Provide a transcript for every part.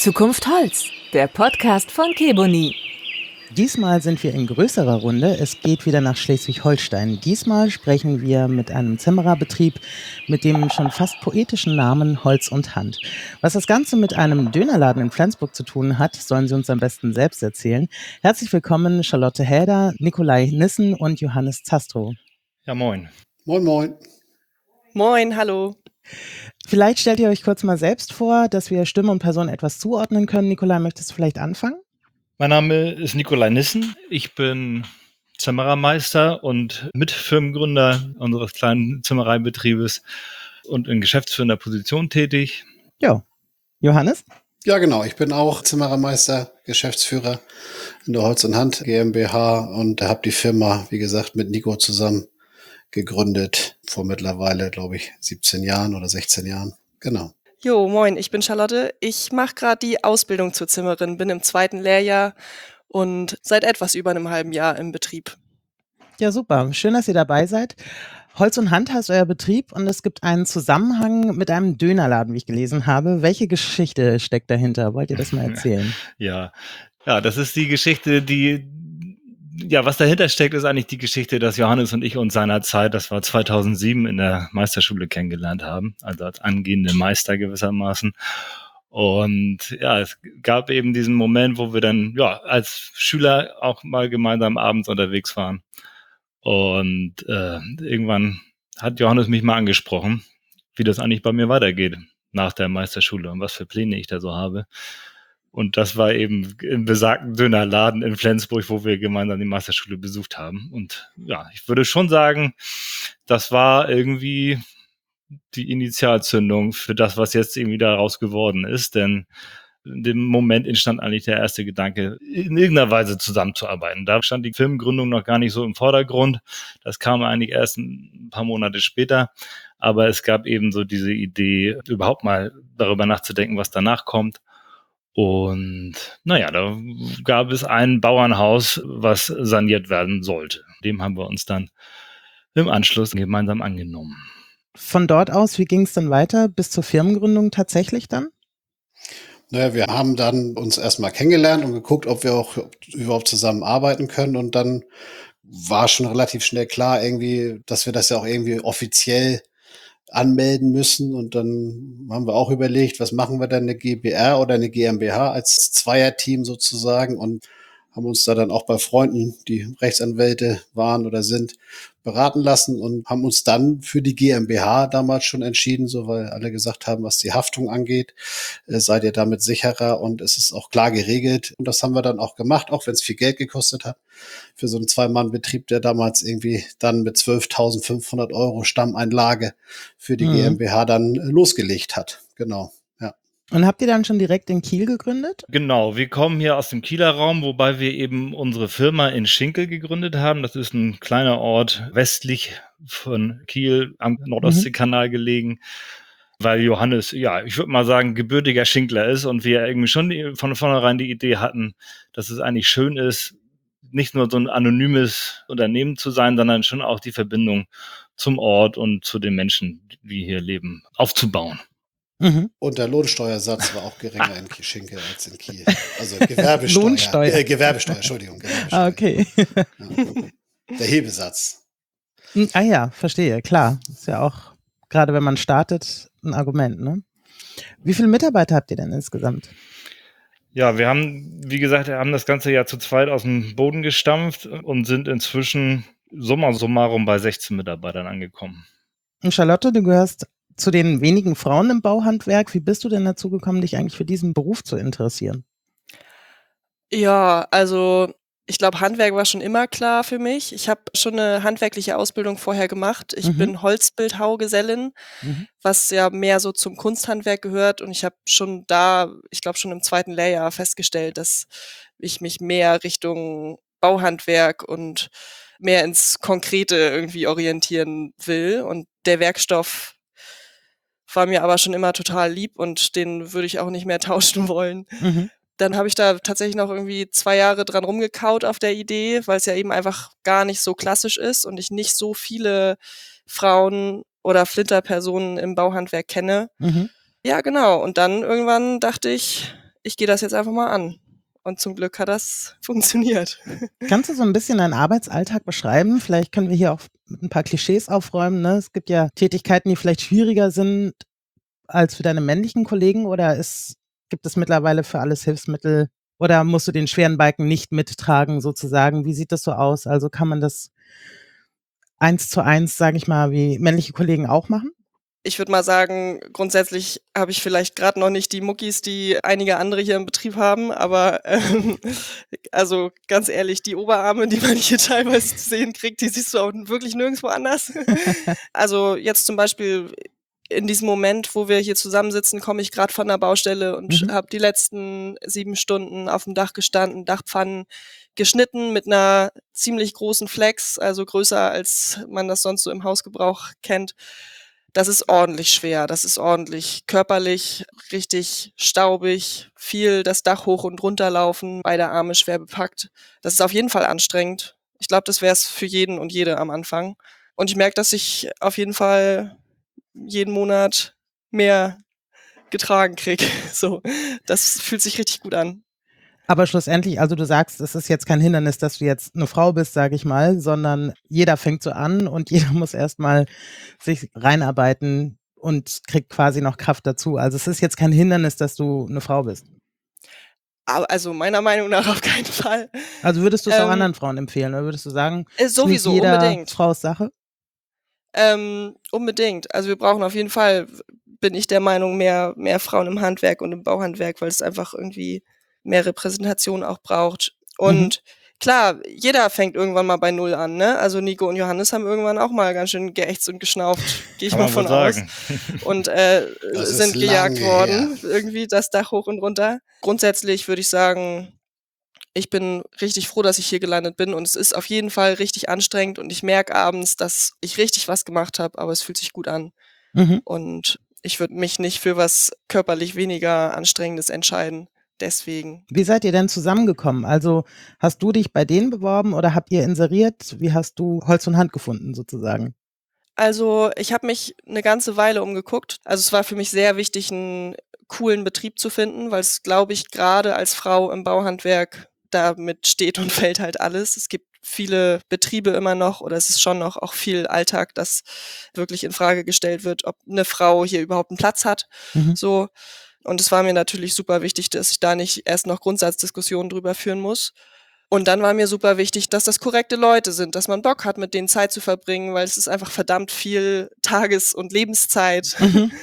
Zukunft Holz, der Podcast von Keboni. Diesmal sind wir in größerer Runde. Es geht wieder nach Schleswig-Holstein. Diesmal sprechen wir mit einem Zimmererbetrieb mit dem schon fast poetischen Namen Holz und Hand. Was das Ganze mit einem Dönerladen in Flensburg zu tun hat, sollen sie uns am besten selbst erzählen. Herzlich willkommen Charlotte Häder, Nikolai Nissen und Johannes Zastrow. Ja, moin. Moin, moin. Moin, hallo. Vielleicht stellt ihr euch kurz mal selbst vor, dass wir Stimme und Person etwas zuordnen können. Nikolai, möchtest du vielleicht anfangen? Mein Name ist Nikolai Nissen. Ich bin Zimmerermeister und Mitfirmengründer unseres kleinen Zimmereibetriebes und in geschäftsführender Position tätig. Ja. Johannes? Ja, genau. Ich bin auch Zimmerermeister, Geschäftsführer in der Holz und Hand GmbH und habe die Firma, wie gesagt, mit Nico zusammen gegründet vor mittlerweile, glaube ich, 17 Jahren oder 16 Jahren. Genau. Jo, moin, ich bin Charlotte. Ich mache gerade die Ausbildung zur Zimmerin, bin im 2. Lehrjahr und seit etwas über einem halben Jahr im Betrieb. Ja, super. Schön, dass ihr dabei seid. Holz und Hand heißt euer Betrieb und es gibt einen Zusammenhang mit einem Dönerladen, wie ich gelesen habe. Welche Geschichte steckt dahinter? Wollt ihr das mal erzählen? Ja, das ist die Geschichte, was dahinter steckt, ist eigentlich die Geschichte, dass Johannes und ich uns seinerzeit, das war 2007, in der Meisterschule kennengelernt haben, also als angehende Meister gewissermaßen. Und ja, es gab eben diesen Moment, wo wir dann als Schüler auch mal gemeinsam abends unterwegs waren. Und irgendwann hat Johannes mich mal angesprochen, wie das eigentlich bei mir weitergeht nach der Meisterschule und was für Pläne ich da so habe. Und das war eben im besagten Dönerladen in Flensburg, wo wir gemeinsam die Meisterschule besucht haben. Und ja, ich würde schon sagen, das war irgendwie die Initialzündung für das, was jetzt irgendwie daraus geworden ist. Denn in dem Moment entstand eigentlich der erste Gedanke, in irgendeiner Weise zusammenzuarbeiten. Da stand die Firmengründung noch gar nicht so im Vordergrund. Das kam eigentlich erst ein paar Monate später. Aber es gab eben so diese Idee, überhaupt mal darüber nachzudenken, was danach kommt. Und da gab es ein Bauernhaus, was saniert werden sollte. Dem haben wir uns dann im Anschluss gemeinsam angenommen. Von dort aus, wie ging es dann weiter bis zur Firmengründung tatsächlich dann? Naja, wir haben dann uns erstmal kennengelernt und geguckt, ob wir auch überhaupt zusammenarbeiten können. Und dann war schon relativ schnell klar irgendwie, dass wir das ja auch irgendwie offiziell anmelden müssen. Und dann haben wir auch überlegt, was machen wir denn, eine GbR oder eine GmbH als Zweierteam sozusagen, und haben uns da dann auch bei Freunden, die Rechtsanwälte waren oder sind, beraten lassen und haben uns dann für die GmbH damals schon entschieden, so weil alle gesagt haben, was die Haftung angeht, seid ihr damit sicherer und es ist auch klar geregelt. Und das haben wir dann auch gemacht, auch wenn es viel Geld gekostet hat, für so einen Zwei-Mann-Betrieb, der damals irgendwie dann mit 12.500 € Stammeinlage für die GmbH dann losgelegt hat. Genau. Und habt ihr dann schon direkt in Kiel gegründet? Genau, wir kommen hier aus dem Kieler Raum, wobei wir eben unsere Firma in Schinkel gegründet haben. Das ist ein kleiner Ort westlich von Kiel am Nordostseekanal gelegen, weil Johannes, ich würde mal sagen, gebürtiger Schinkler ist und wir irgendwie schon von vornherein die Idee hatten, dass es eigentlich schön ist, nicht nur so ein anonymes Unternehmen zu sein, sondern schon auch die Verbindung zum Ort und zu den Menschen, die hier leben, aufzubauen. Und der Lohnsteuersatz war auch geringer in Schinkel als in Kiel. Also Gewerbesteuer. Lohnsteuer. Gewerbesteuer, Entschuldigung. Ah, okay. Ja. Der Hebesatz. Ah ja, verstehe, klar. Ist ja auch, gerade wenn man startet, ein Argument, ne? Wie viele Mitarbeiter habt ihr denn insgesamt? Ja, wir haben, wie gesagt, das ganze Jahr zu zweit aus dem Boden gestampft und sind inzwischen summa summarum bei 16 Mitarbeitern angekommen. Und Charlotte, du gehörst zu den wenigen Frauen im Bauhandwerk. Wie bist du denn dazu gekommen, dich eigentlich für diesen Beruf zu interessieren? Ja, also ich glaube, Handwerk war schon immer klar für mich. Ich habe schon eine handwerkliche Ausbildung vorher gemacht. Ich bin Holzbildhaugesellin, was ja mehr so zum Kunsthandwerk gehört. Und ich habe schon schon im 2. Lehrjahr festgestellt, dass ich mich mehr Richtung Bauhandwerk und mehr ins Konkrete irgendwie orientieren will. Und der Werkstoff war mir aber schon immer total lieb und den würde ich auch nicht mehr tauschen wollen. Dann habe ich da tatsächlich noch irgendwie 2 Jahre dran rumgekaut auf der Idee, weil es ja eben einfach gar nicht so klassisch ist und ich nicht so viele Frauen oder Flinterpersonen im Bauhandwerk kenne. Ja, genau. Und dann irgendwann dachte ich, ich gehe das jetzt einfach mal an. Und zum Glück hat das funktioniert. Kannst du so ein bisschen deinen Arbeitsalltag beschreiben? Vielleicht können wir hier auch mit ein paar Klischees aufräumen. Ne? Es gibt ja Tätigkeiten, die vielleicht schwieriger sind als für deine männlichen Kollegen, oder gibt es mittlerweile für alles Hilfsmittel, oder musst du den schweren Balken nicht mittragen sozusagen? Wie sieht das so aus? Also kann man das 1:1, sage ich mal, wie männliche Kollegen auch machen? Ich würde mal sagen, grundsätzlich habe ich vielleicht gerade noch nicht die Muckis, die einige andere hier im Betrieb haben, aber also ganz ehrlich, die Oberarme, die man hier teilweise zu sehen kriegt, die siehst du auch wirklich nirgendwo anders. Also jetzt zum Beispiel in diesem Moment, wo wir hier zusammensitzen, komme ich gerade von der Baustelle und habe die letzten 7 Stunden auf dem Dach gestanden, Dachpfannen geschnitten mit einer ziemlich großen Flex, also größer, als man das sonst so im Hausgebrauch kennt. Das ist ordentlich schwer, das ist ordentlich körperlich, richtig staubig, viel das Dach hoch und runter laufen, beide Arme schwer bepackt. Das ist auf jeden Fall anstrengend. Ich glaube, das wäre es für jeden und jede am Anfang. Und ich merke, dass ich auf jeden Fall jeden Monat mehr getragen kriege. So, das fühlt sich richtig gut an. Aber schlussendlich, also du sagst, es ist jetzt kein Hindernis, dass du jetzt eine Frau bist, sage ich mal, sondern jeder fängt so an und jeder muss erstmal sich reinarbeiten und kriegt quasi noch Kraft dazu. Also es ist jetzt kein Hindernis, dass du eine Frau bist. Also meiner Meinung nach auf keinen Fall. Also würdest du es auch anderen Frauen empfehlen, oder würdest du sagen, sowieso, nicht jeder unbedingt. Frau's Sache? Unbedingt. Also wir brauchen auf jeden Fall, bin ich der Meinung, mehr Frauen im Handwerk und im Bauhandwerk, weil es einfach irgendwie mehr Repräsentation auch braucht. Und klar, jeder fängt irgendwann mal bei Null an, ne? Also Nico und Johannes haben irgendwann auch mal ganz schön geächtzt und geschnauft, gehe ich mal von aus. Und sind gejagt worden, irgendwie das Dach hoch und runter. Grundsätzlich würde ich sagen, ich bin richtig froh, dass ich hier gelandet bin, und es ist auf jeden Fall richtig anstrengend und ich merke abends, dass ich richtig was gemacht habe, aber es fühlt sich gut an. Und ich würde mich nicht für was körperlich weniger Anstrengendes entscheiden. Deswegen. Wie seid ihr denn zusammengekommen? Also hast du dich bei denen beworben oder habt ihr inseriert? Wie hast du Holz und Hand gefunden sozusagen? Also ich habe mich eine ganze Weile umgeguckt. Also es war für mich sehr wichtig, einen coolen Betrieb zu finden, weil es, glaube ich, gerade als Frau im Bauhandwerk, damit steht und fällt halt alles. Es gibt viele Betriebe immer noch, oder es ist schon noch auch viel Alltag, dass wirklich in Frage gestellt wird, ob eine Frau hier überhaupt einen Platz hat. So. Und es war mir natürlich super wichtig, dass ich da nicht erst noch Grundsatzdiskussionen drüber führen muss. Und dann war mir super wichtig, dass das korrekte Leute sind, dass man Bock hat, mit denen Zeit zu verbringen, weil es ist einfach verdammt viel Tages- und Lebenszeit.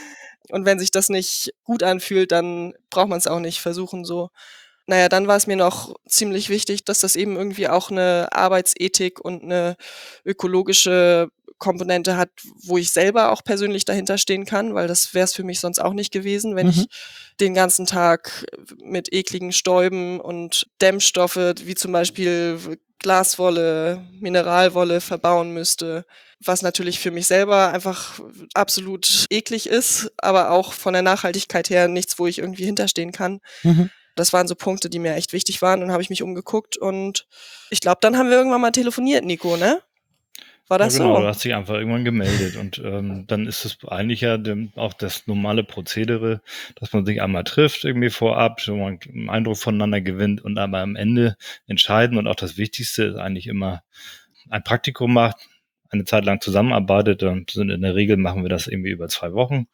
Und wenn sich das nicht gut anfühlt, dann braucht man es auch nicht versuchen so. Naja, dann war es mir noch ziemlich wichtig, dass das eben irgendwie auch eine Arbeitsethik und eine ökologische Komponente hat, wo ich selber auch persönlich dahinter stehen kann, weil das wäre es für mich sonst auch nicht gewesen, wenn ich den ganzen Tag mit ekligen Stäuben und Dämmstoffe wie zum Beispiel Glaswolle, Mineralwolle verbauen müsste, was natürlich für mich selber einfach absolut eklig ist, aber auch von der Nachhaltigkeit her nichts, wo ich irgendwie hinterstehen kann. Das waren so Punkte, die mir echt wichtig waren. Dann habe ich mich umgeguckt und ich glaube, dann haben wir irgendwann mal telefoniert, Nico, ne? War das ja, genau, so? du hast dich einfach irgendwann gemeldet und dann ist es eigentlich ja auch das normale Prozedere, dass man sich einmal trifft irgendwie vorab, wo man einen Eindruck voneinander gewinnt und aber am Ende entscheiden, und auch das Wichtigste ist eigentlich immer ein Praktikum macht, eine Zeit lang zusammenarbeitet, dann sind in der Regel machen wir das irgendwie über 2 Wochen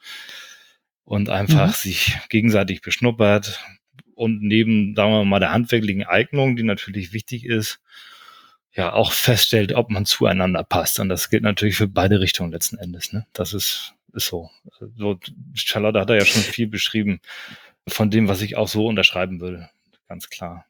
und einfach sich gegenseitig beschnuppert und neben, sagen wir mal, der handwerklichen Eignung, die natürlich wichtig ist, ja auch feststellt, ob man zueinander passt. Und das gilt natürlich für beide Richtungen letzten Endes. Ne? Das ist so. Charlotte hat da ja schon viel beschrieben von dem, was ich auch so unterschreiben würde. Ganz klar.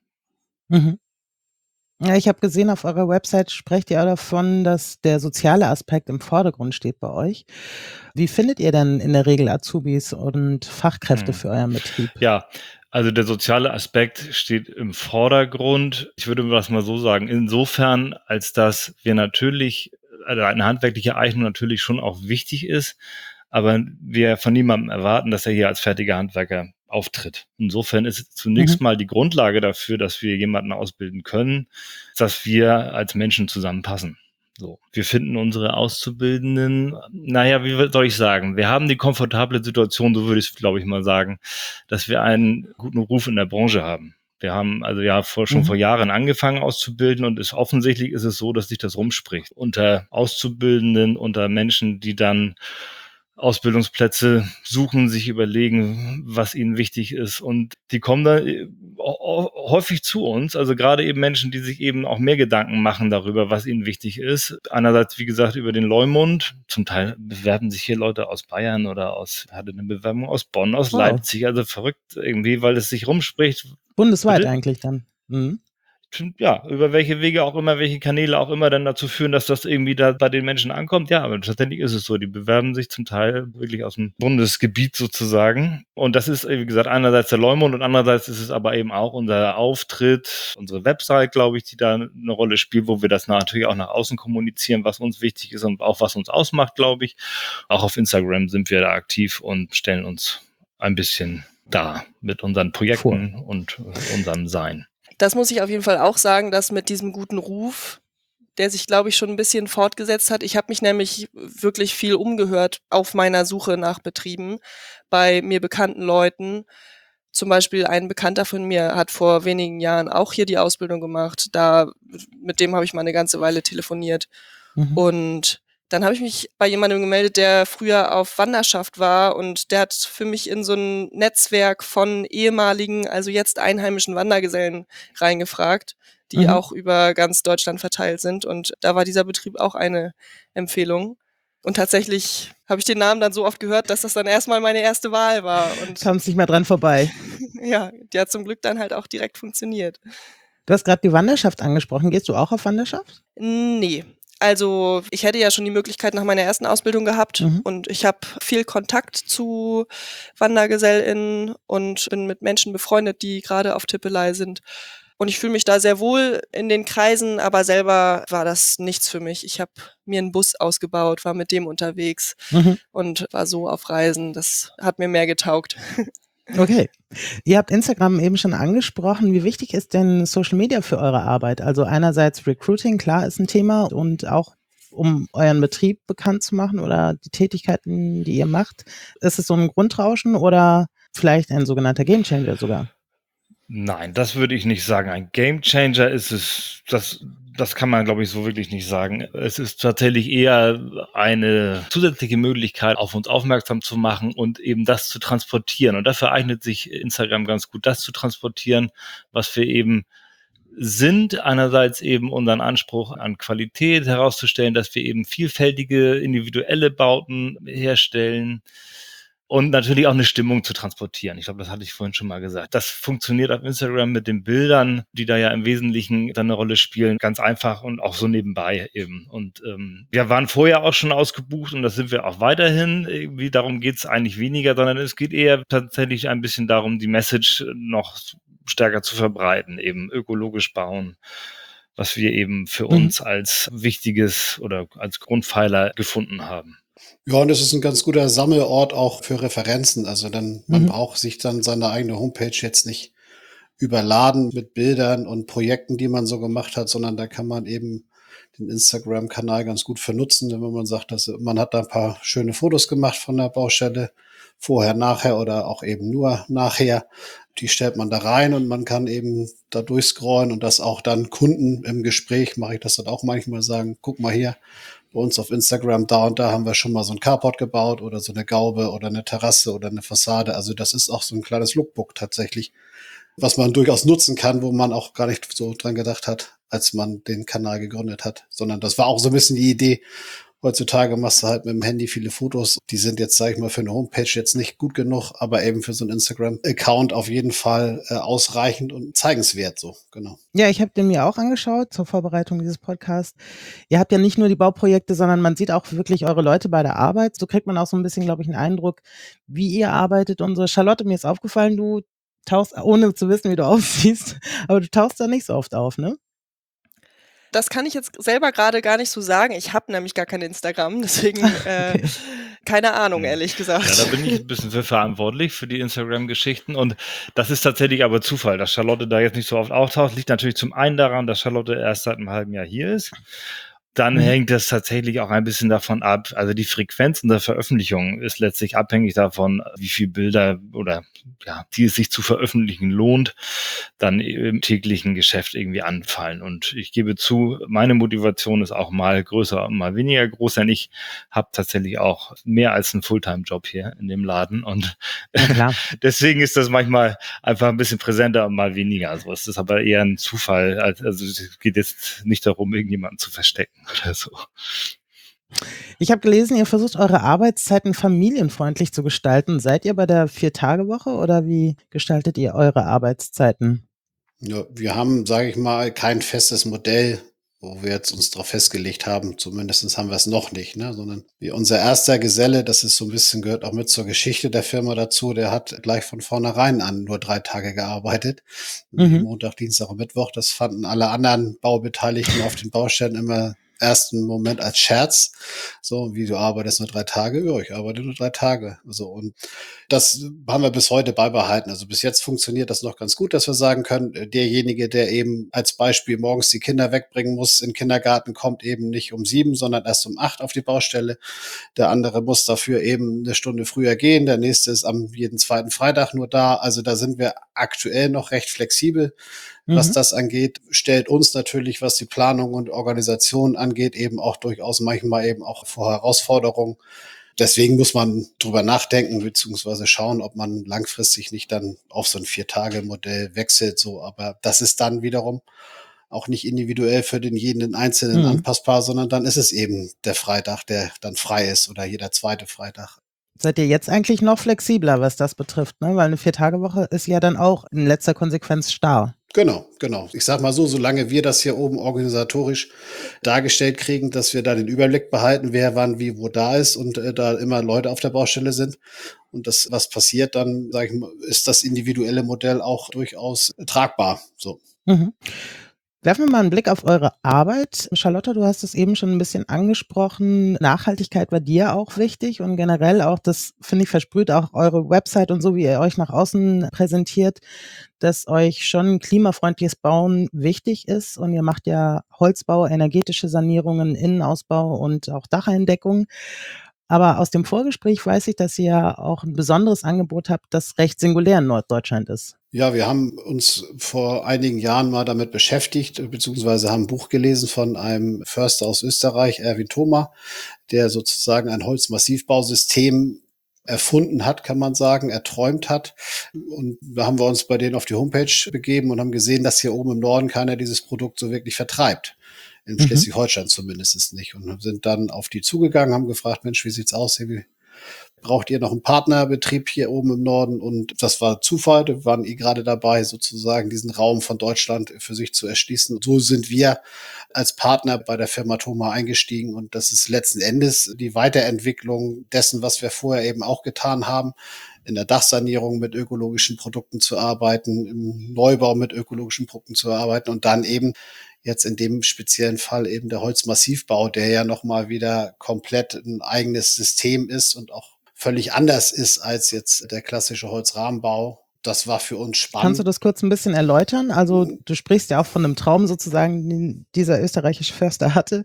Ja, ich habe gesehen, auf eurer Website sprecht ihr auch davon, dass der soziale Aspekt im Vordergrund steht bei euch. Wie findet ihr denn in der Regel Azubis und Fachkräfte für euren Betrieb? Ja, also der soziale Aspekt steht im Vordergrund. Ich würde das mal so sagen, insofern, als dass wir natürlich, also eine handwerkliche Eignung natürlich schon auch wichtig ist, aber wir von niemandem erwarten, dass er hier als fertiger Handwerker auftritt. Insofern ist zunächst mal die Grundlage dafür, dass wir jemanden ausbilden können, dass wir als Menschen zusammenpassen. So, wir finden unsere Auszubildenden, naja, wie soll ich sagen, wir haben die komfortable Situation, so würde ich es, glaube ich, mal sagen, dass wir einen guten Ruf in der Branche haben. Wir haben also ja schon vor Jahren angefangen auszubilden und offensichtlich ist es so, dass sich das rumspricht. Unter Auszubildenden, unter Menschen, die dann Ausbildungsplätze suchen, sich überlegen, was ihnen wichtig ist. Und die kommen dann häufig zu uns, also gerade eben Menschen, die sich eben auch mehr Gedanken machen darüber, was ihnen wichtig ist. Einerseits, wie gesagt, über den Leumund. Zum Teil bewerben sich hier Leute aus Bayern oder hatte eine Bewerbung aus Bonn, aus Leipzig. Also verrückt irgendwie, weil es sich rumspricht. Bundesweit eigentlich dann. Ja, über welche Wege auch immer, welche Kanäle auch immer dann dazu führen, dass das irgendwie da bei den Menschen ankommt. Ja, aber tatsächlich ist es so. Die bewerben sich zum Teil wirklich aus dem Bundesgebiet sozusagen. Und das ist, wie gesagt, einerseits der Leumund und andererseits ist es aber eben auch unser Auftritt, unsere Website, glaube ich, die da eine Rolle spielt, wo wir das natürlich auch nach außen kommunizieren, was uns wichtig ist und auch was uns ausmacht, glaube ich. Auch auf Instagram sind wir da aktiv und stellen uns ein bisschen dar mit unseren Projekten und unserem Sein. Das muss ich auf jeden Fall auch sagen, dass mit diesem guten Ruf, der sich, glaube ich, schon ein bisschen fortgesetzt hat. Ich habe mich nämlich wirklich viel umgehört auf meiner Suche nach Betrieben bei mir bekannten Leuten. Zum Beispiel ein Bekannter von mir hat vor wenigen Jahren auch hier die Ausbildung gemacht. Mit dem habe ich mal eine ganze Weile telefoniert. Und dann habe ich mich bei jemandem gemeldet, der früher auf Wanderschaft war und der hat für mich in so ein Netzwerk von ehemaligen, also jetzt einheimischen Wandergesellen reingefragt, die auch über ganz Deutschland verteilt sind. Und da war dieser Betrieb auch eine Empfehlung. Und tatsächlich habe ich den Namen dann so oft gehört, dass das dann erstmal meine erste Wahl war. Und kamst nicht mehr dran vorbei. ja, die hat zum Glück dann halt auch direkt funktioniert. Du hast gerade die Wanderschaft angesprochen. Gehst du auch auf Wanderschaft? Nee. Also ich hätte ja schon die Möglichkeit nach meiner ersten Ausbildung gehabt und ich habe viel Kontakt zu WandergesellInnen und bin mit Menschen befreundet, die gerade auf Tippelei sind. Und ich fühle mich da sehr wohl in den Kreisen, aber selber war das nichts für mich. Ich habe mir einen Bus ausgebaut, war mit dem unterwegs und war so auf Reisen. Das hat mir mehr getaugt. Okay. Ihr habt Instagram eben schon angesprochen. Wie wichtig ist denn Social Media für eure Arbeit? Also einerseits Recruiting, klar, ist ein Thema und auch um euren Betrieb bekannt zu machen oder die Tätigkeiten, die ihr macht. Ist es so ein Grundrauschen oder vielleicht ein sogenannter Gamechanger sogar? Nein, das würde ich nicht sagen. Ein Gamechanger ist es, das kann man, glaube ich, so wirklich nicht sagen. Es ist tatsächlich eher eine zusätzliche Möglichkeit, auf uns aufmerksam zu machen und eben das zu transportieren. Und dafür eignet sich Instagram ganz gut, das zu transportieren, was wir eben sind. Einerseits eben unseren Anspruch an Qualität herauszustellen, dass wir eben vielfältige individuelle Bauten herstellen. Und natürlich auch eine Stimmung zu transportieren. Ich glaube, das hatte ich vorhin schon mal gesagt. Das funktioniert auf Instagram mit den Bildern, die da ja im Wesentlichen dann eine Rolle spielen, ganz einfach und auch so nebenbei eben. Und wir waren vorher auch schon ausgebucht und das sind wir auch weiterhin. Irgendwie darum geht es eigentlich weniger, sondern es geht eher tatsächlich ein bisschen darum, die Message noch stärker zu verbreiten, eben ökologisch bauen, was wir eben für uns als wichtiges oder als Grundpfeiler gefunden haben. Ja, und es ist ein ganz guter Sammelort auch für Referenzen. Also man braucht sich dann seine eigene Homepage jetzt nicht überladen mit Bildern und Projekten, die man so gemacht hat, sondern da kann man eben den Instagram-Kanal ganz gut für nutzen, wenn man sagt, dass man hat da ein paar schöne Fotos gemacht von der Baustelle, vorher, nachher oder auch eben nur nachher. Die stellt man da rein und man kann eben da durchscrollen und das auch dann Kunden im Gespräch, mache ich das dann auch manchmal, sagen, guck mal hier, bei uns auf Instagram, da und da haben wir schon mal so ein Carport gebaut oder so eine Gaube oder eine Terrasse oder eine Fassade. Also das ist auch so ein kleines Lookbook tatsächlich, was man durchaus nutzen kann, wo man auch gar nicht so dran gedacht hat, als man den Kanal gegründet hat, sondern das war auch so ein bisschen die Idee. Heutzutage machst du halt mit dem Handy viele Fotos. Die sind jetzt, sage ich mal, für eine Homepage jetzt nicht gut genug, aber eben für so einen Instagram-Account auf jeden Fall ausreichend und zeigenswert so, genau. Ja, ich habe den mir auch angeschaut zur Vorbereitung dieses Podcasts. Ihr habt ja nicht nur die Bauprojekte, sondern man sieht auch wirklich eure Leute bei der Arbeit. So kriegt man auch so ein bisschen, glaube ich, einen Eindruck, wie ihr arbeitet. Unsere Charlotte, mir ist aufgefallen, du tauchst, ohne zu wissen, wie du aussiehst, aber du tauchst da nicht so oft auf, ne? Das kann ich jetzt selber gerade gar nicht so sagen. Ich habe nämlich gar kein Instagram, deswegen keine Ahnung, ehrlich gesagt. Ja, da bin ich ein bisschen für verantwortlich für die Instagram-Geschichten und das ist tatsächlich aber Zufall, dass Charlotte da jetzt nicht so oft auftaucht. Liegt natürlich zum einen daran, dass Charlotte erst seit einem halben Jahr hier ist. dann hängt das tatsächlich auch ein bisschen davon ab. Also die Frequenz unserer Veröffentlichung ist letztlich abhängig davon, wie viele Bilder oder ja, die es sich zu veröffentlichen lohnt, dann im täglichen Geschäft irgendwie anfallen. Und ich gebe zu, meine Motivation ist auch mal größer, mal weniger groß, denn ich habe tatsächlich auch mehr als einen Fulltime-Job hier in dem Laden. Und deswegen ist das manchmal einfach ein bisschen präsenter und mal weniger. Also es ist aber eher ein Zufall. Also es geht jetzt nicht darum, irgendjemanden zu verstecken oder so. Ich habe gelesen, ihr versucht eure Arbeitszeiten familienfreundlich zu gestalten. Seid ihr bei der 4-Tage-Woche oder wie gestaltet ihr eure Arbeitszeiten? Ja, wir haben, sage ich mal, kein festes Modell, wo wir jetzt uns darauf festgelegt haben. Zumindest haben wir es noch nicht, ne? Sondern wie unser erster Geselle, das ist so ein bisschen, gehört auch mit zur Geschichte der Firma dazu, der hat gleich von vornherein an nur 3 Tage gearbeitet. Montag, Dienstag und Mittwoch. Das fanden alle anderen Baubeteiligten auf den Baustellen immer ersten Moment als Scherz. So, wie du arbeitest nur 3 Tage? Ja, ich arbeite nur 3 Tage. So, und das haben wir bis heute beibehalten. Also bis jetzt funktioniert das noch ganz gut, dass wir sagen können, derjenige, der eben als Beispiel morgens die Kinder wegbringen muss in den Kindergarten, kommt eben nicht um 7, sondern erst um 8 auf die Baustelle. Der andere muss dafür eben 1 Stunde früher gehen. Der nächste ist am jeden zweiten Freitag nur da. Also da sind wir aktuell noch recht flexibel, was das angeht. Stellt uns natürlich, was die Planung und Organisation angeht, eben auch durchaus manchmal eben auch vor Herausforderungen. Deswegen muss man drüber nachdenken, beziehungsweise schauen, ob man langfristig nicht dann auf so ein 4-Tage-Modell wechselt. So, aber das ist dann wiederum auch nicht individuell für den jeden Einzelnen anpassbar, sondern dann ist es eben der Freitag, der dann frei ist oder jeder zweite Freitag. Seid ihr jetzt eigentlich noch flexibler, was das betrifft, ne? Weil eine 4-Tage-Woche ist ja dann auch in letzter Konsequenz starr. Genau. Ich sag mal so, solange wir das hier oben organisatorisch dargestellt kriegen, dass wir da den Überblick behalten, wer wann wie wo da ist und da immer Leute auf der Baustelle sind und das, was passiert, dann sage ich mal, ist das individuelle Modell auch durchaus tragbar. So. Werfen wir mal einen Blick auf eure Arbeit. Charlotte, du hast es eben schon ein bisschen angesprochen. Nachhaltigkeit war dir auch wichtig und generell auch, das finde ich versprüht auch eure Website und so, wie ihr euch nach außen präsentiert, dass euch schon klimafreundliches Bauen wichtig ist und ihr macht ja Holzbau, energetische Sanierungen, Innenausbau und auch Dacheindeckung. Aber aus dem Vorgespräch weiß ich, dass ihr auch ein besonderes Angebot habt, das recht singulär in Norddeutschland ist. Ja, wir haben uns vor einigen Jahren mal damit beschäftigt, beziehungsweise haben ein Buch gelesen von einem Förster aus Österreich, Erwin Thoma, der sozusagen ein Holzmassivbausystem erfunden hat, kann man sagen, erträumt hat. Und da haben wir uns bei denen auf die Homepage begeben und haben gesehen, dass hier oben im Norden keiner dieses Produkt so wirklich vertreibt. In Schleswig-Holstein zumindest nicht. Und sind dann auf die zugegangen, haben gefragt, Mensch, wie sieht's aus? Braucht ihr noch einen Partnerbetrieb hier oben im Norden? Und das war Zufall, wir waren gerade dabei, sozusagen diesen Raum von Deutschland für sich zu erschließen. Und so sind wir als Partner bei der Firma Thoma eingestiegen. Und das ist letzten Endes die Weiterentwicklung dessen, was wir vorher eben auch getan haben, in der Dachsanierung mit ökologischen Produkten zu arbeiten, im Neubau mit ökologischen Produkten zu arbeiten und dann eben jetzt in dem speziellen Fall eben der Holzmassivbau, der ja nochmal wieder komplett ein eigenes System ist und auch völlig anders ist als jetzt der klassische Holzrahmenbau. Das war für uns spannend. Kannst du das kurz ein bisschen erläutern? Also du sprichst ja auch von einem Traum sozusagen, den dieser österreichische Förster hatte.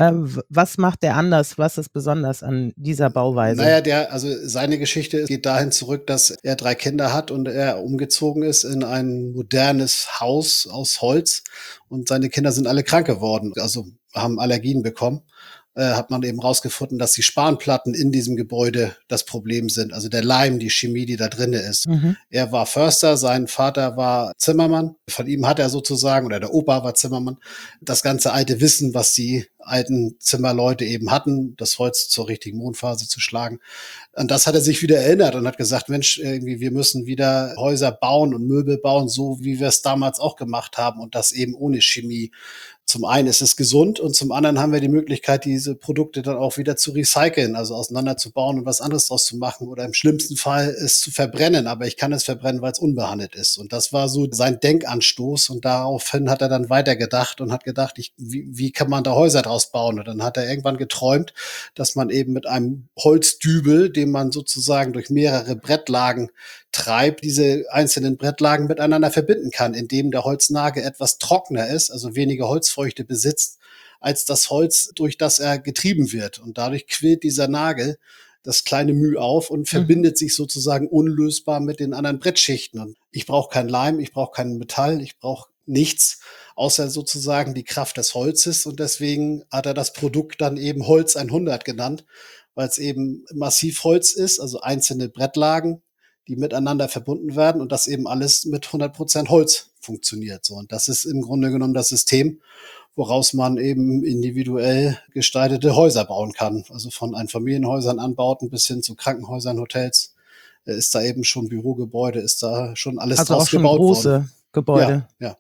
Was macht der anders? Was ist besonders an dieser Bauweise? Naja, also seine Geschichte geht dahin zurück, dass er 3 Kinder hat und er umgezogen ist in ein modernes Haus aus Holz und seine Kinder sind alle krank geworden, also haben Allergien bekommen. Hat man eben rausgefunden, dass die Spanplatten in diesem Gebäude das Problem sind. Also der Leim, die Chemie, die da drinne ist. Er war Förster, sein Vater war Zimmermann. Von ihm hat er sozusagen, oder der Opa war Zimmermann, das ganze alte Wissen, was die alten Zimmerleute eben hatten, das Holz zur richtigen Mondphase zu schlagen. Und das hat er sich wieder erinnert und hat gesagt, Mensch, irgendwie, wir müssen wieder Häuser bauen und Möbel bauen, so wie wir es damals auch gemacht haben und das eben ohne Chemie. Zum einen ist es gesund und zum anderen haben wir die Möglichkeit, diese Produkte dann auch wieder zu recyceln, also auseinanderzubauen und was anderes draus zu machen oder im schlimmsten Fall es zu verbrennen. Aber ich kann es verbrennen, weil es unbehandelt ist. Und das war so sein Denkanstoß und daraufhin hat er dann weitergedacht und hat gedacht, wie kann man da Häuser draus bauen? Und dann hat er irgendwann geträumt, dass man eben mit einem Holzdübel, den man sozusagen durch mehrere Brettlagen treibt, diese einzelnen Brettlagen miteinander verbinden kann, indem der Holznagel etwas trockener ist, also weniger Holzfeuchte besitzt als das Holz, durch das er getrieben wird. Und dadurch quillt dieser Nagel das kleine Müh auf und verbindet sich sozusagen unlösbar mit den anderen Brettschichten. Und ich brauche keinen Leim, ich brauche kein Metall, ich brauche nichts, außer sozusagen die Kraft des Holzes. Und deswegen hat er das Produkt dann eben Holz 100 genannt, weil es eben Massivholz ist, also einzelne Brettlagen, die miteinander verbunden werden und das eben alles mit 100% Holz funktioniert. So, und das ist im Grunde genommen das System, woraus man eben individuell gestaltete Häuser bauen kann. Also von Einfamilienhäusern anbauten bis hin zu Krankenhäusern, Hotels, ist da eben schon Bürogebäude, ist da schon alles Also draus auch schon gebaut große worden. Gebäude. Ja.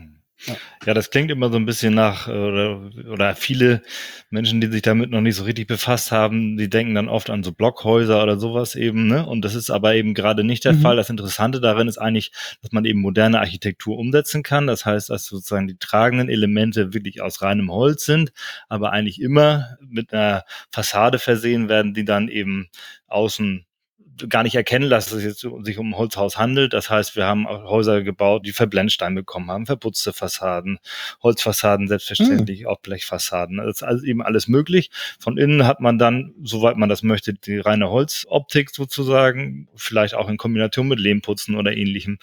Ja, das klingt immer so ein bisschen nach, oder viele Menschen, die sich damit noch nicht so richtig befasst haben, die denken dann oft an so Blockhäuser oder sowas eben, ne? Und das ist aber eben gerade nicht der Fall. Das Interessante darin ist eigentlich, dass man eben moderne Architektur umsetzen kann. Das heißt, dass sozusagen die tragenden Elemente wirklich aus reinem Holz sind, aber eigentlich immer mit einer Fassade versehen werden, die dann eben außen gar nicht erkennen lassen, dass es jetzt sich um ein Holzhaus handelt. Das heißt, wir haben auch Häuser gebaut, die Verblendstein bekommen haben, verputzte Fassaden, Holzfassaden selbstverständlich, auch Blechfassaden. Das ist also eben alles möglich. Von innen hat man dann, soweit man das möchte, die reine Holzoptik sozusagen, vielleicht auch in Kombination mit Lehmputzen oder ähnlichem.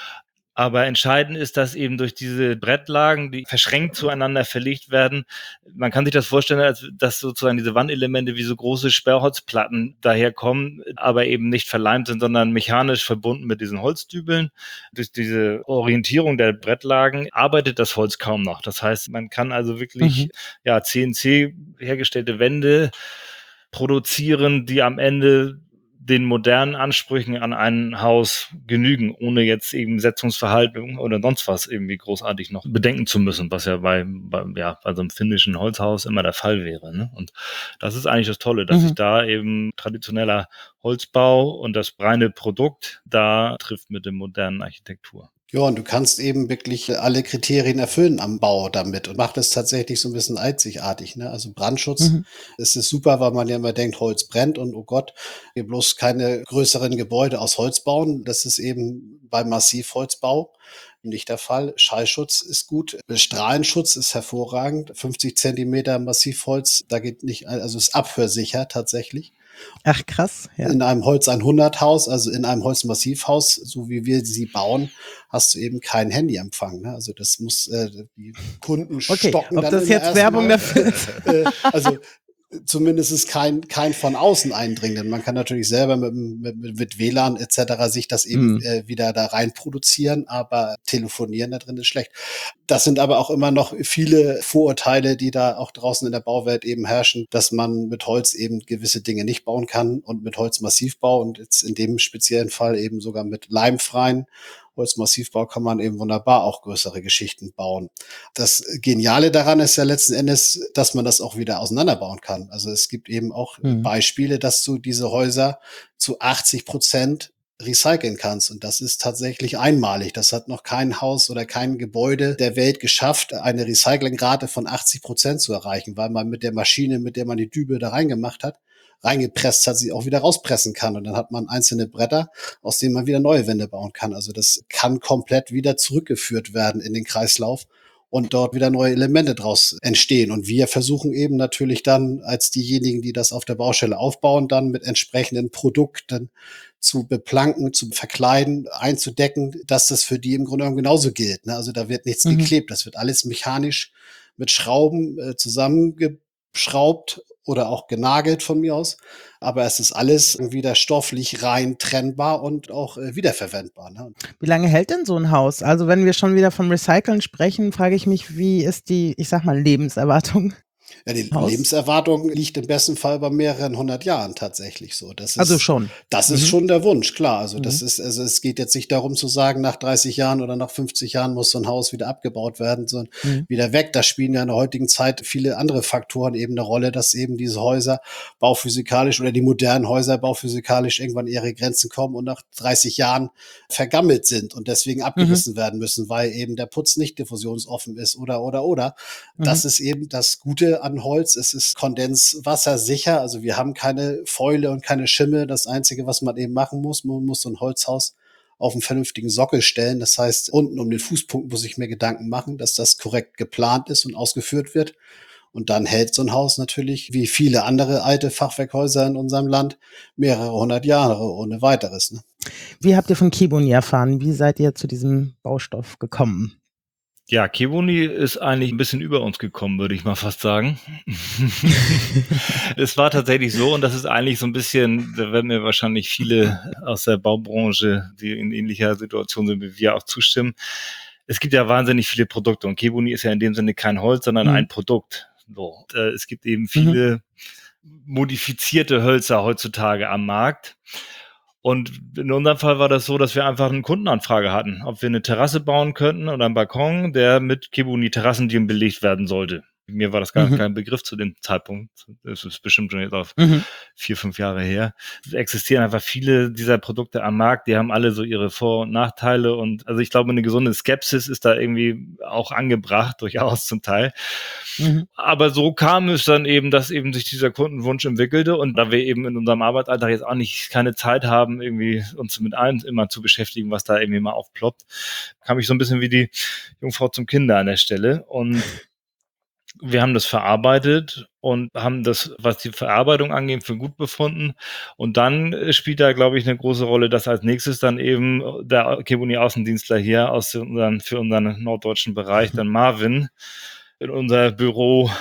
Aber entscheidend ist, dass eben durch diese Brettlagen, die verschränkt zueinander verlegt werden, man kann sich das vorstellen, als dass sozusagen diese Wandelemente wie so große Sperrholzplatten daherkommen, aber eben nicht verleimt sind, sondern mechanisch verbunden mit diesen Holzdübeln. Durch diese Orientierung der Brettlagen arbeitet das Holz kaum noch. Das heißt, man kann also wirklich CNC hergestellte Wände produzieren, die am Ende den modernen Ansprüchen an ein Haus genügen, ohne jetzt eben Setzungsverhalten oder sonst was irgendwie großartig noch bedenken zu müssen, was ja bei so einem finnischen Holzhaus immer der Fall wäre. Ne? Und das ist eigentlich das Tolle, dass sich da eben traditioneller Holzbau und das reine Produkt da trifft mit der modernen Architektur. Ja, und du kannst eben wirklich alle Kriterien erfüllen am Bau damit und macht es tatsächlich so ein bisschen einzigartig. Ne? Also Brandschutz ist es super, weil man ja immer denkt, Holz brennt und oh Gott, wir bloß keine größeren Gebäude aus Holz bauen. Das ist eben beim Massivholzbau nicht der Fall. Schallschutz ist gut. Strahlenschutz ist hervorragend. 50 Zentimeter Massivholz, da geht nicht, also ist abhörsicher tatsächlich. Ach krass, ja. In einem Holz 100 Haus, also in einem Holzmassivhaus, so wie wir sie bauen, hast du eben keinen Handyempfang. Ne? Also das muss die Kunden stocken. Ob dann das jetzt Werbung dafür ist? Also zumindest ist kein von außen eindringenden. Man kann natürlich selber mit WLAN etc. sich das eben wieder da rein produzieren, aber telefonieren da drin ist schlecht. Das sind aber auch immer noch viele Vorurteile, die da auch draußen in der Bauwelt eben herrschen, dass man mit Holz eben gewisse Dinge nicht bauen kann und mit Holzmassivbau und jetzt in dem speziellen Fall eben sogar mit leimfreien Holzmassivbau kann man eben wunderbar auch größere Geschichten bauen. Das Geniale daran ist ja letzten Endes, dass man das auch wieder auseinanderbauen kann. Also es gibt eben auch Beispiele, dass du diese Häuser zu 80% recyceln kannst. Und das ist tatsächlich einmalig. Das hat noch kein Haus oder kein Gebäude der Welt geschafft, eine Recyclingrate von 80% zu erreichen, weil man mit der Maschine, mit der man die Dübel da reingemacht hat, reingepresst hat, sie auch wieder rauspressen kann. Und dann hat man einzelne Bretter, aus denen man wieder neue Wände bauen kann. Also das kann komplett wieder zurückgeführt werden in den Kreislauf und dort wieder neue Elemente draus entstehen. Und wir versuchen eben natürlich dann als diejenigen, die das auf der Baustelle aufbauen, dann mit entsprechenden Produkten zu beplanken, zu verkleiden, einzudecken, dass das für die im Grunde genommen genauso gilt. Ne? Also da wird nichts geklebt. Das wird alles mechanisch mit Schrauben zusammengeschraubt oder auch genagelt von mir aus. Aber es ist alles wieder stofflich rein trennbar und auch wiederverwendbar. Ne? Wie lange hält denn so ein Haus? Also wenn wir schon wieder vom Recyceln sprechen, frage ich mich, wie ist die, ich sag mal, Lebenserwartung? Ja, die Lebenserwartung liegt im besten Fall bei mehreren 100 Jahren tatsächlich so. Das ist, also schon. Das ist schon der Wunsch, klar. Also das ist, also es geht jetzt nicht darum zu sagen, nach 30 Jahren oder nach 50 Jahren muss so ein Haus wieder abgebaut werden, sondern wieder weg. Da spielen ja in der heutigen Zeit viele andere Faktoren eben eine Rolle, dass eben diese Häuser bauphysikalisch oder die modernen Häuser bauphysikalisch irgendwann in ihre Grenzen kommen und nach 30 Jahren vergammelt sind und deswegen abgerissen werden müssen, weil eben der Putz nicht diffusionsoffen ist oder. Das ist eben das Gute an Holz. Es ist kondenswassersicher. Also wir haben keine Fäule und keine Schimmel. Das Einzige, was man eben machen muss, man muss so ein Holzhaus auf einen vernünftigen Sockel stellen. Das heißt, unten um den Fußpunkt muss ich mir Gedanken machen, dass das korrekt geplant ist und ausgeführt wird. Und dann hält so ein Haus natürlich, wie viele andere alte Fachwerkhäuser in unserem Land, mehrere hundert Jahre ohne weiteres. Ne? Wie habt ihr von Kibuni erfahren? Wie seid ihr zu diesem Baustoff gekommen? Ja, Kibuni ist eigentlich ein bisschen über uns gekommen, würde ich mal fast sagen. Es war tatsächlich so, und das ist eigentlich so ein bisschen, da werden mir wahrscheinlich viele aus der Baubranche, die in ähnlicher Situation sind wie wir, auch zustimmen. Es gibt ja wahnsinnig viele Produkte und Kibuni ist ja in dem Sinne kein Holz, sondern ein Produkt. So. Es gibt eben viele modifizierte Hölzer heutzutage am Markt. Und in unserem Fall war das so, dass wir einfach eine Kundenanfrage hatten, ob wir eine Terrasse bauen könnten oder einen Balkon, der mit Kibuni-Terrassendielen belegt werden sollte. Mir war das gar kein Begriff zu dem Zeitpunkt. Das ist bestimmt schon jetzt auch 4, 5 Jahre her. Es existieren einfach viele dieser Produkte am Markt, die haben alle so ihre Vor- und Nachteile. Und also ich glaube, eine gesunde Skepsis ist da irgendwie auch angebracht, durchaus zum Teil. Aber so kam es dann eben, dass eben sich dieser Kundenwunsch entwickelte. Und da wir eben in unserem Arbeitsalltag jetzt auch nicht keine Zeit haben, irgendwie uns mit allem immer zu beschäftigen, was da irgendwie mal aufploppt, kam ich so ein bisschen wie die Jungfrau zum Kinder an der Stelle. Und wir haben das verarbeitet und haben das, was die Verarbeitung angeht, für gut befunden. Und dann spielt da, glaube ich, eine große Rolle, dass als nächstes dann eben der Kibuni-Außendienstler hier für unseren norddeutschen Bereich, dann Marvin, in unser Büro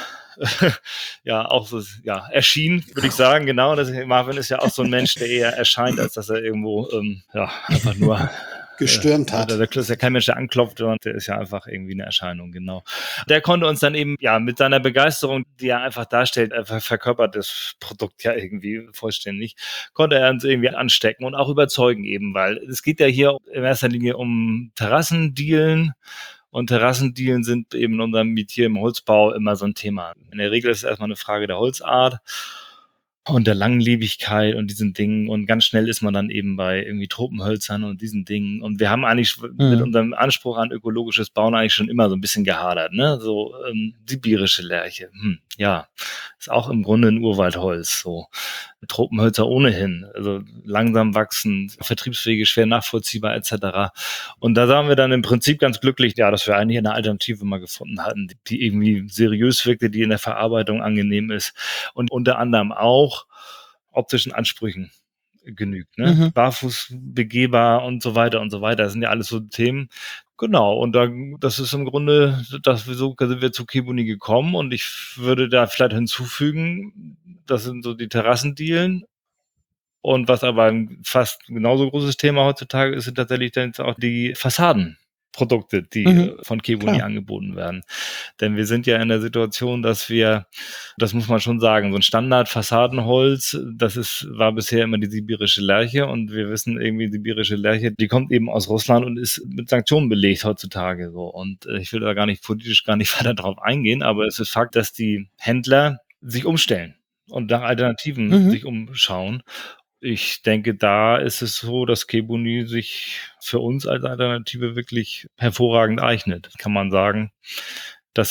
auch so, erschien, würde ich sagen, genau. Marvin ist ja auch so ein Mensch, der eher erscheint, als dass er irgendwo einfach nur gestürmt hat. Da ist ja kein Mensch, der anklopft, sondern der ist ja einfach irgendwie eine Erscheinung, genau. Der konnte uns dann eben, mit seiner Begeisterung, die er einfach darstellt, einfach verkörpert das Produkt ja irgendwie vollständig, konnte er uns irgendwie anstecken und auch überzeugen eben, weil es geht ja hier in erster Linie um Terrassendielen. Und Terrassendielen sind eben in unserem Metier im Holzbau immer so ein Thema. In der Regel ist es erstmal eine Frage der Holzart und der Langlebigkeit und diesen Dingen. Und ganz schnell ist man dann eben bei irgendwie Tropenhölzern und diesen Dingen. Und wir haben eigentlich mit unserem Anspruch an ökologisches Bauen eigentlich schon immer so ein bisschen gehadert, ne? So sibirische Lärche. Ist auch im Grunde ein Urwaldholz. So Tropenhölzer ohnehin. Also langsam wachsend, vertriebsfähig, schwer nachvollziehbar etc. Und da waren wir dann im Prinzip ganz glücklich, dass wir eigentlich eine Alternative mal gefunden hatten, die irgendwie seriös wirkte, die in der Verarbeitung angenehm ist und unter anderem auch optischen Ansprüchen genügt. Ne? Barfuß begehbar und so weiter und so weiter. Das sind ja alles so Themen. Genau, und das ist im Grunde, so sind wir zu Kibuni gekommen und ich würde da vielleicht hinzufügen, das sind so die Terrassendielen. Und was aber ein fast genauso großes Thema heutzutage ist, sind tatsächlich dann auch die Fassadenprodukte, die von Kibuni angeboten werden. Denn wir sind ja in der Situation, dass wir, das muss man schon sagen, so ein Standard-Fassadenholz, war bisher immer die sibirische Lärche und wir wissen irgendwie, sibirische Lärche, die kommt eben aus Russland und ist mit Sanktionen belegt heutzutage so. Und ich will da politisch gar nicht weiter drauf eingehen, aber es ist Fakt, dass die Händler sich umstellen und nach Alternativen sich umschauen. Ich denke, da ist es so, dass Kibuni sich für uns als Alternative wirklich hervorragend eignet. Kann man sagen, dass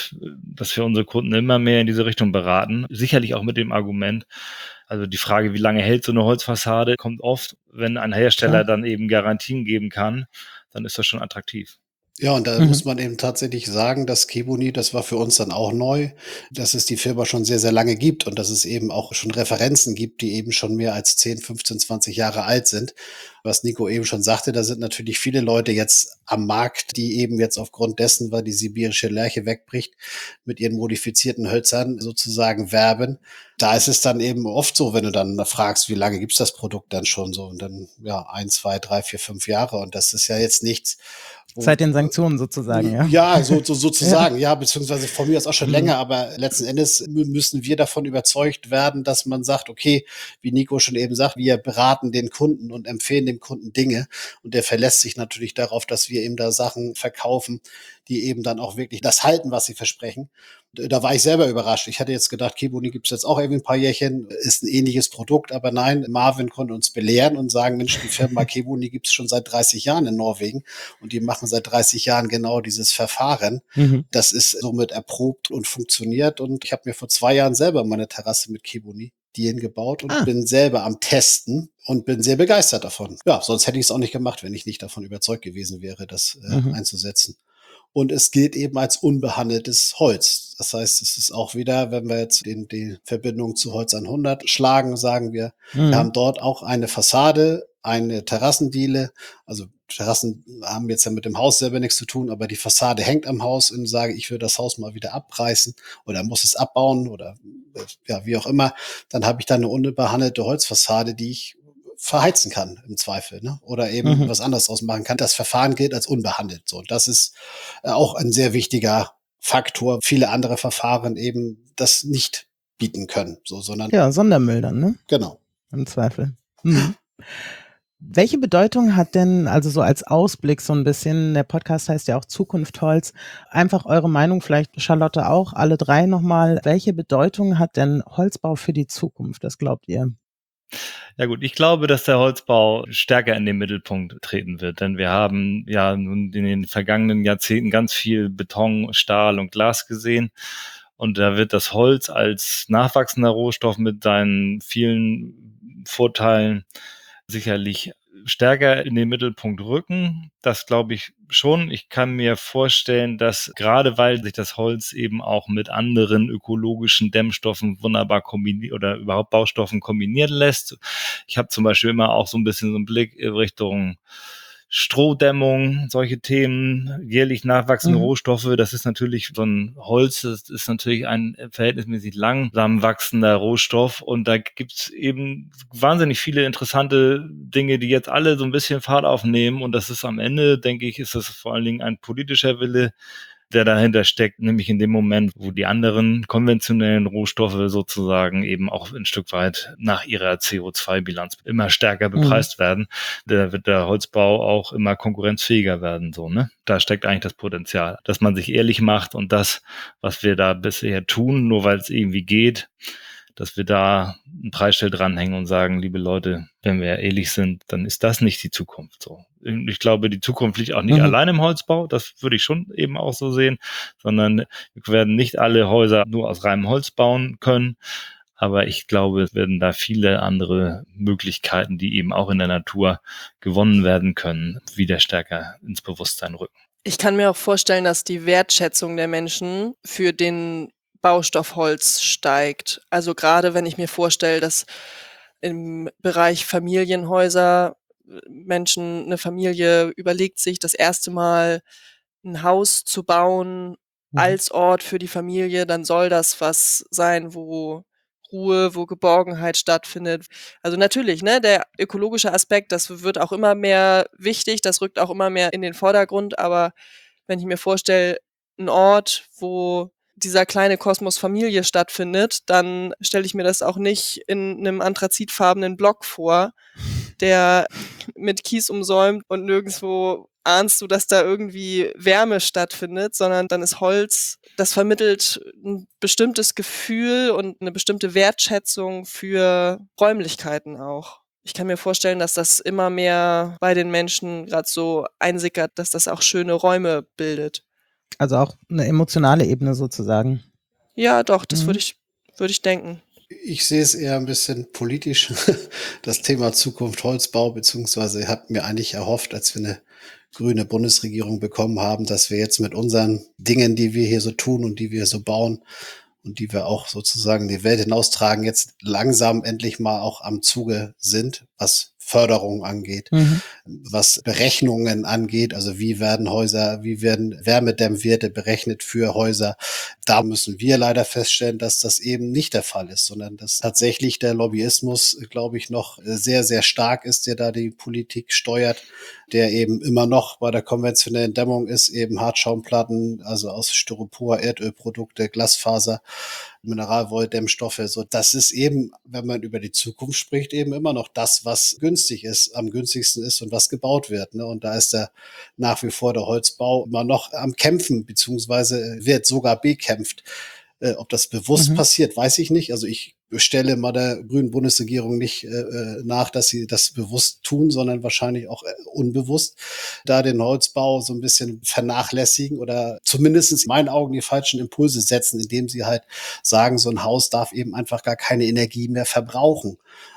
wir unsere Kunden immer mehr in diese Richtung beraten. Sicherlich auch mit dem Argument, also die Frage, wie lange hält so eine Holzfassade, kommt oft, wenn ein Hersteller dann eben Garantien geben kann, dann ist das schon attraktiv. Ja, und da muss man eben tatsächlich sagen, dass Kibuni, das war für uns dann auch neu, dass es die Firma schon sehr, sehr lange gibt und dass es eben auch schon Referenzen gibt, die eben schon mehr als 10, 15, 20 Jahre alt sind. Was Nico eben schon sagte, da sind natürlich viele Leute jetzt am Markt, die eben jetzt aufgrund dessen, weil die sibirische Lärche wegbricht, mit ihren modifizierten Hölzern sozusagen werben. Da ist es dann eben oft so, wenn du dann fragst, wie lange gibt's das Produkt dann schon so? Und dann 1, 2, 3, 4, 5 Jahre. Und das ist ja jetzt nichts. Seit den Sanktionen sozusagen, ja? Ja, sozusagen, beziehungsweise von mir aus auch schon länger, aber letzten Endes müssen wir davon überzeugt werden, dass man sagt, okay, wie Nico schon eben sagt, wir beraten den Kunden und empfehlen dem Kunden Dinge und der verlässt sich natürlich darauf, dass wir ihm da Sachen verkaufen, die eben dann auch wirklich das halten, was sie versprechen. Da war ich selber überrascht. Ich hatte jetzt gedacht, Kibuni gibt's jetzt auch irgendwie ein paar Jährchen, ist ein ähnliches Produkt, aber nein, Marvin konnte uns belehren und sagen, Mensch, die Firma Kibuni gibt's schon seit 30 Jahren in Norwegen und die machen seit 30 Jahren genau dieses Verfahren. Das ist somit erprobt und funktioniert und ich habe mir vor 2 Jahren selber meine Terrasse mit Kibuni Dielen gebaut und bin selber am Testen und bin sehr begeistert davon. Ja, sonst hätte ich es auch nicht gemacht, wenn ich nicht davon überzeugt gewesen wäre, das einzusetzen. und es gilt eben als unbehandeltes Holz. Das heißt, es ist auch wieder, wenn wir jetzt die Verbindung zu Holz 100 schlagen, sagen wir, wir haben dort auch eine Fassade, eine Terrassendiele. Also Terrassen haben jetzt ja mit dem Haus selber nichts zu tun, aber die Fassade hängt am Haus und sage, ich will das Haus mal wieder abreißen oder muss es abbauen oder ja, wie auch immer. Dann habe ich da eine unbehandelte Holzfassade, die ich verheizen kann im Zweifel, ne? Oder eben was anderes draus machen kann. Das Verfahren gilt als unbehandelt. So, und das ist auch ein sehr wichtiger Faktor. Viele andere Verfahren eben das nicht bieten können, so, sondern Ja, Sondermüll dann, ne? genau. Im Zweifel. Welche Bedeutung hat denn, also so als Ausblick so ein bisschen, der Podcast heißt ja auch Zukunft Holz, einfach eure Meinung, vielleicht Charlotte auch, alle drei nochmal, welche Bedeutung hat denn Holzbau für die Zukunft? Was glaubt ihr? Ja gut, ich glaube, dass der Holzbau stärker in den Mittelpunkt treten wird, denn wir haben ja nun in den vergangenen Jahrzehnten ganz viel Beton, Stahl und Glas gesehen und da wird das Holz als nachwachsender Rohstoff mit seinen vielen Vorteilen sicherlich stärker in den Mittelpunkt rücken. Das glaube ich schon. Ich kann mir vorstellen, dass gerade weil sich das Holz eben auch mit anderen ökologischen Dämmstoffen wunderbar kombiniert oder überhaupt Baustoffen kombinieren lässt. Ich habe zum Beispiel immer auch so ein bisschen so einen Blick in Richtung Strohdämmung, solche Themen, jährlich nachwachsende Rohstoffe, das ist natürlich so ein Holz, das ist natürlich ein verhältnismäßig langsam wachsender Rohstoff und da gibt's eben wahnsinnig viele interessante Dinge, die jetzt alle so ein bisschen Fahrt aufnehmen und das ist am Ende, denke ich, ist das vor allen Dingen ein politischer Wille, der dahinter steckt, nämlich in dem Moment, wo die anderen konventionellen Rohstoffe sozusagen eben auch ein Stück weit nach ihrer CO2-Bilanz immer stärker bepreist werden, da wird der Holzbau auch immer konkurrenzfähiger werden, so, ne? Da steckt eigentlich das Potenzial, dass man sich ehrlich macht und das, was wir da bisher tun, nur weil es irgendwie geht, dass wir da ein Preisschild dranhängen und sagen, liebe Leute, wenn wir ehrlich sind, dann ist das nicht die Zukunft so. Ich glaube, die Zukunft liegt auch nicht allein im Holzbau, das würde ich schon eben auch so sehen, sondern wir werden nicht alle Häuser nur aus reinem Holz bauen können, aber ich glaube, es werden da viele andere Möglichkeiten, die eben auch in der Natur gewonnen werden können, wieder stärker ins Bewusstsein rücken. Ich kann mir auch vorstellen, dass die Wertschätzung der Menschen für den Baustoff Holz steigt. Also gerade wenn ich mir vorstelle, dass im Bereich Familienhäuser eine Familie überlegt sich das erste Mal ein Haus zu bauen als Ort für die Familie, dann soll das was sein, wo Ruhe, wo Geborgenheit stattfindet. Also natürlich, ne, der ökologische Aspekt, das wird auch immer mehr wichtig, das rückt auch immer mehr in den Vordergrund, aber wenn ich mir vorstelle, ein Ort, wo dieser kleine Kosmos Familie stattfindet, dann stelle ich mir das auch nicht in einem anthrazitfarbenen Block vor, der mit Kies umsäumt und nirgendwo ahnst du, dass da irgendwie Wärme stattfindet, sondern dann ist Holz, das vermittelt ein bestimmtes Gefühl und eine bestimmte Wertschätzung für Räumlichkeiten auch. Ich kann mir vorstellen, dass das immer mehr bei den Menschen gerade so einsickert, dass das auch schöne Räume bildet. Also auch eine emotionale Ebene sozusagen. Ja, doch, das würde ich denken. Ich sehe es eher ein bisschen politisch, das Thema Zukunft Holzbau, beziehungsweise habe mir eigentlich erhofft, als wir eine grüne Bundesregierung bekommen haben, dass wir jetzt mit unseren Dingen, die wir hier so tun und die wir so bauen und die wir auch sozusagen in die Welt hinaustragen, jetzt langsam endlich mal auch am Zuge sind, was Förderung angeht, was Berechnungen angeht, also wie werden Wärmedämmwerte berechnet für Häuser. Da müssen wir leider feststellen, dass das eben nicht der Fall ist, sondern dass tatsächlich der Lobbyismus, glaube ich, noch sehr, sehr stark ist, der da die Politik steuert, der eben immer noch bei der konventionellen Dämmung ist, eben Hartschaumplatten, also aus Styropor, Erdölprodukte, Glasfaser, Mineralwolldämmstoffe. So, das ist eben, wenn man über die Zukunft spricht, eben immer noch das, was günstig ist, am günstigsten ist und was gebaut wird. Ne? Und da ist nach wie vor der Holzbau immer noch am Kämpfen, beziehungsweise wird sogar bekämpft. Ob das bewusst passiert, weiß ich nicht. Also ich stelle mal der grünen Bundesregierung nicht nach, dass sie das bewusst tun, sondern wahrscheinlich auch unbewusst da den Holzbau so ein bisschen vernachlässigen oder zumindest in meinen Augen die falschen Impulse setzen, indem sie halt sagen, so ein Haus darf eben einfach gar keine Energie mehr verbrauchen.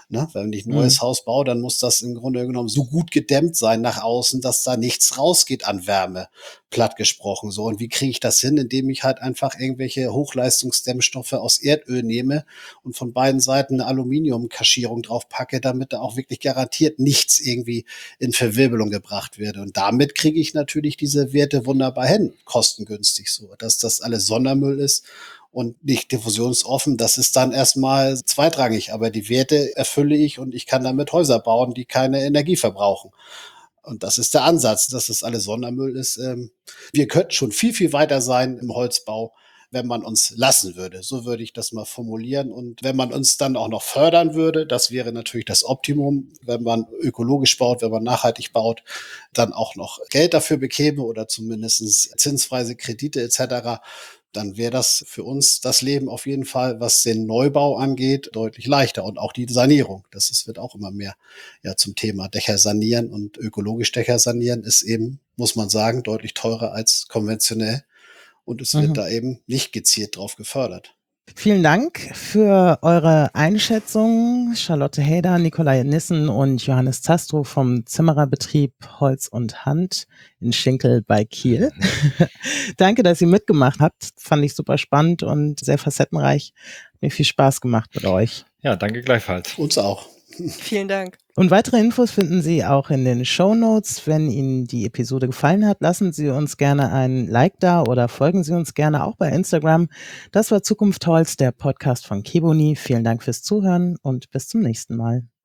Ne? Wenn ich ein neues Haus baue, dann muss das im Grunde genommen so gut gedämmt sein nach außen, dass da nichts rausgeht an Wärme, platt gesprochen. So, und wie kriege ich das hin, indem ich halt einfach irgendwelche Hochleistungsdämmstoffe aus Erdöl nehme und von beiden Seiten eine Aluminiumkaschierung drauf packe, damit da auch wirklich garantiert nichts irgendwie in Verwirbelung gebracht wird. Und damit kriege ich natürlich diese Werte wunderbar hin, kostengünstig so. Dass das alles Sondermüll ist und nicht diffusionsoffen, das ist dann erstmal zweitrangig. Aber die Werte erfülle ich und ich kann damit Häuser bauen, die keine Energie verbrauchen. Und das ist der Ansatz, dass das alles Sondermüll ist. Wir könnten schon viel, viel weiter sein im Holzbau, wenn man uns lassen würde. So würde ich das mal formulieren. Und wenn man uns dann auch noch fördern würde, das wäre natürlich das Optimum, wenn man ökologisch baut, wenn man nachhaltig baut, dann auch noch Geld dafür bekäme oder zumindest zinsfreie Kredite etc., dann wäre das für uns das Leben auf jeden Fall, was den Neubau angeht, deutlich leichter. Und auch die Sanierung. Wird auch immer mehr zum Thema Dächer sanieren, und ökologisch Dächer sanieren ist eben, muss man sagen, deutlich teurer als konventionell. Und es wird da eben nicht gezielt drauf gefördert. Vielen Dank für eure Einschätzung, Charlotte Haeder, Nikolai Nissen und Johannes Zastrow vom Zimmererbetrieb Holz und Hand in Schinkel bei Kiel. Danke, dass ihr mitgemacht habt. Fand ich super spannend und sehr facettenreich. Hat mir viel Spaß gemacht mit euch. Ja, danke gleichfalls. Uns auch. Vielen Dank. Und weitere Infos finden Sie auch in den Shownotes. Wenn Ihnen die Episode gefallen hat, lassen Sie uns gerne ein Like da oder folgen Sie uns gerne auch bei Instagram. Das war Zukunft Holz, der Podcast von Keboni. Vielen Dank fürs Zuhören und bis zum nächsten Mal.